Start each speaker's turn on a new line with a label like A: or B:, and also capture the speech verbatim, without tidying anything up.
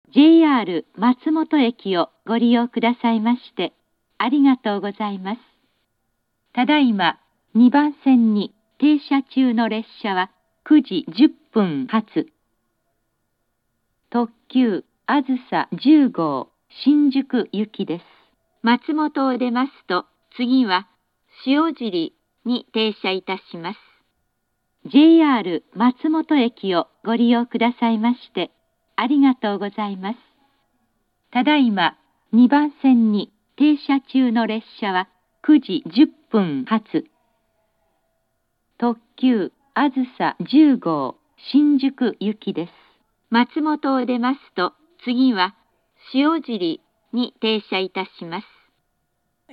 A: ジェイアール 松本駅をご利用くださいましてありがとうございます。ただいまにばん線に停車中の列車はくじじゅっぷん発特急あずさじゅう号新宿行きです。松本を出ますと次は塩尻に停車いたします。ジェイアール 松本駅をご利用くださいましてありがとうございます。ただいまにばん線に停車中の列車はくじじゅっぷん発特急あずさじゅう号新宿行きです。松本を出ますと次は塩尻に停車いたします。